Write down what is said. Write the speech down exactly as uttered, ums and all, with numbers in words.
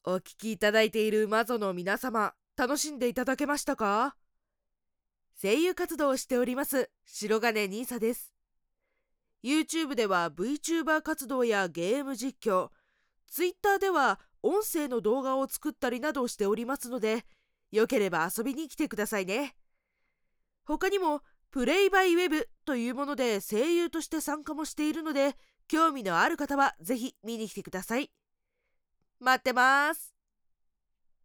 お聞きいただいているマゾの皆様、楽しんでいただけましたか？声優活動をしております白金ニーサです。 YouTube では VTuber 活動やゲーム実況、 Twitter では音声の動画を作ったりなどしておりますので、よければ遊びに来てくださいね。他にもプレイバイウェブというもので声優として参加もしているので、興味のある方はぜひ見に来てください。待ってます。